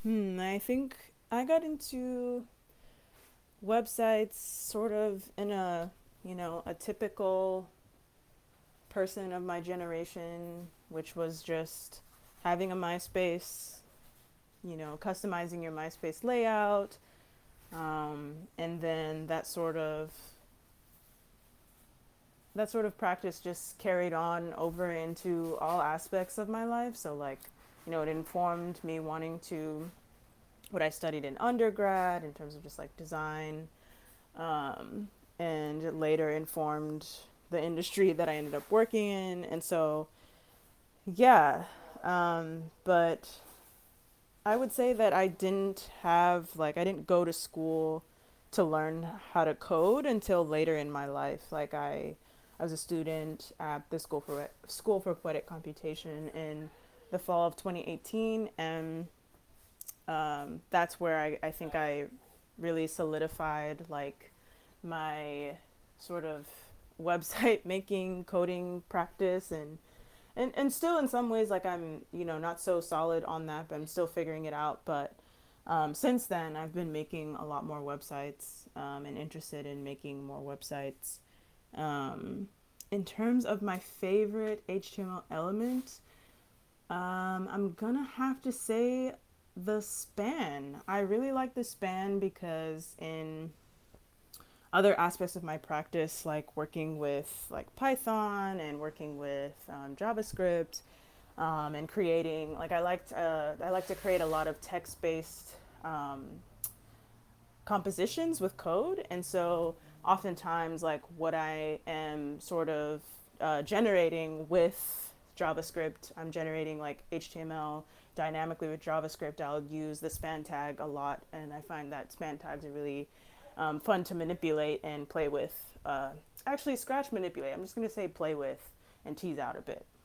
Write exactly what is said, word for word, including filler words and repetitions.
Hmm, I think I got into websites sort of in a, you know, a typical person of my generation, which was just having a MySpace, you know, customizing your MySpace layout, um, and then that sort of that sort of practice just carried on over into all aspects of my life. So like, you know, it informed me wanting to what I studied in undergrad in terms of just like design, um, and it later informed the industry that I ended up working in. And so, yeah, um, but I would say that I didn't have, like, I didn't go to school to learn how to code until later in my life. Like, I, I was a student at the School for School for Poetic Computation in the fall of twenty eighteen, and um, that's where I, I think I really solidified like my sort of website making coding practice, and and and still in some ways like I'm, you know, not so solid on that, but I'm still figuring it out. But um, since then I've been making a lot more websites, um, and interested in making more websites. um, in terms of my favorite H T M L element, um, I'm gonna have to say the span. I really like the span because in other aspects of my practice, like working with like Python and working with um, JavaScript, um, and creating, like I liked, uh, I like to create a lot of text-based um, compositions with code, and so oftentimes like what I am sort of uh, generating with JavaScript, I'm generating like H T M L dynamically with JavaScript. I'll use the span tag a lot, and I find that span tags are really um, fun to manipulate and play with. Uh, actually, scratch manipulate. I'm just gonna say play with and tease out a bit.